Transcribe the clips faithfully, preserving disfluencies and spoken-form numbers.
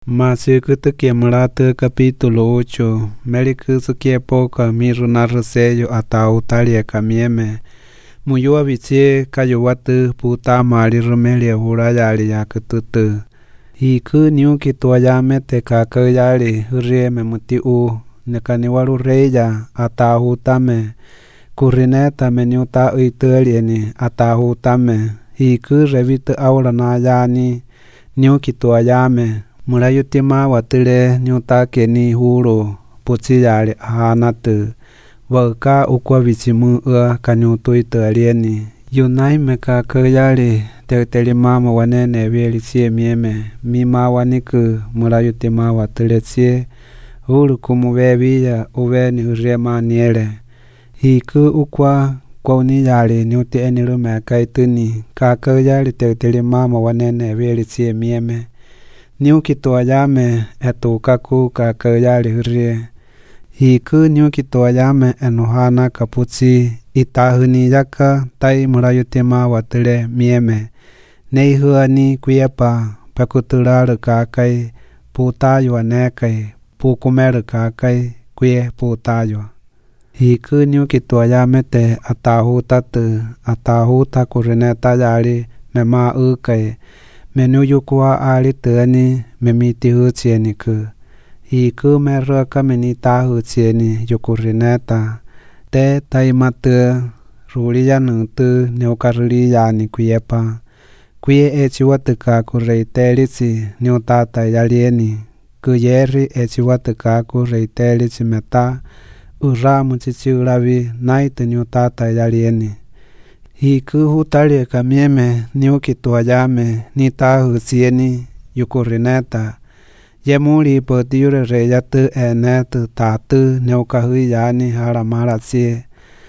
Masikutukia Murata capítulo ocho. Melikusukia poca miruna resello ata utalia camieme. Muyua biche kayowatu puta mari remelia hurayali yakututu. Hiku nyuki tuayame te kakayali rieme muti u. Nekaniwaru reya ata hutame. Kurineta menyuta uitelieni ata hutame. Hiku revite aura nayani. Nyuki tuayame. Murayutima watile nyuta keni huro puchiyali ahanatu waka ukwa bichimu ua kanyutu italieni yunai meka kayali teteli mama wanene bieli sie mieme mima waniku murayutima watile sie huru kumubebiya uveni urema niele hiku ukwa kwa uniyali nyuti enilu meka ituni kakayali teteli mama wanene bieli sie mieme Nyuki tuayame etukaku kakayali rie. Hiku nyuki tuayame enuhana kapuchi itahuni yaka tai murayutima watile mieme. Neihuani kuyepa pakutularu kakai putaywa nekai pukumeru kakai kuye putaywa. Hiku nyuki tuayame te atahutatu atahuta kurineta yali mema ukai. Menuyukua ali tani memiti huchieniku. Hiku meraka menita huchieni yukurineta. Te taimatu ruliya nutu neukariliya ni kuyepa. Kuye echiwatuka kureitelisi neutata yalieni. Kuyeri echiwatuka kureitelisi meta. Ura muchichiuravi naitu neutata yalieni. Hiku hutalie kamieme nyuki tuayame nitahu sieni yukurineta. Yemuri potiure reyatu enetu tatu neukahui yani haramara sie.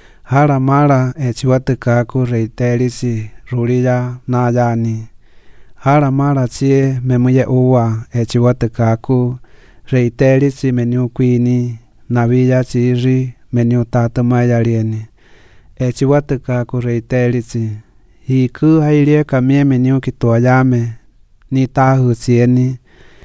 Haramara echiwatukaku reitelisi ruliya na yani. Haramara sie memuye uwa echiwatukaku reitelisi menyukwini nabiya chiri menyutatumaya Echiwatuka kureitelisi. Hiku hailie kamieme nyuki tuayame. Nitahu sieni.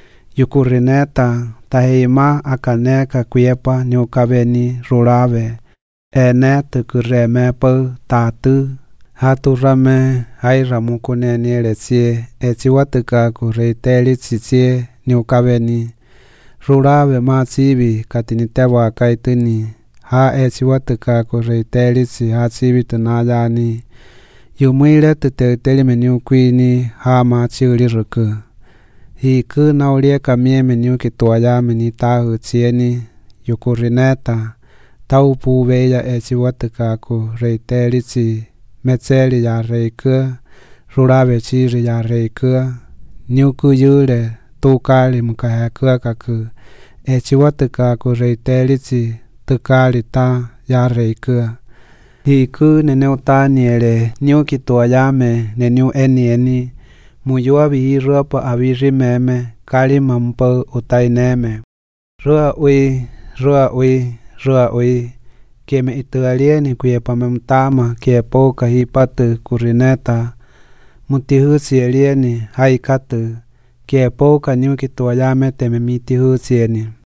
Yukurineta. Tahima akaneka kuyepa nyukabeni rurave. Ene tukuremepo tatu. Haturame hairamukuneni nielesie. Echiwatuka kureitelisi sie nyukabeni. Rurave machibi katinitewa kaituni. Ha echiwatuka kureitelisi ha chibitu nayani. Yumuile tuteuteli menyukwini ha machiuli ruku. Hiku naulie kamie menyuki tuayame nitahu chieni. Yukurineta. Taupu veya echiwatuka kureitelisi. Mecheli ya reikua. Rurabe chiri ya reikua. Nyuku yule tukali mukahekua kaku. Echiwatuka kureitelisi. Tukali ta ya reikua. Hiku neneuta niele nyuki tuayame nenu eni eni. Muyua bihiruapa abiri meme kali mampo utaineme. Rua ui, rua ui, rua ui. Keme itualieni kuyepa memtama kiepoka hipatu kurineta. Mutihusi elieni haikatu. Kiepoka nyuki tuayame tememiti husieni.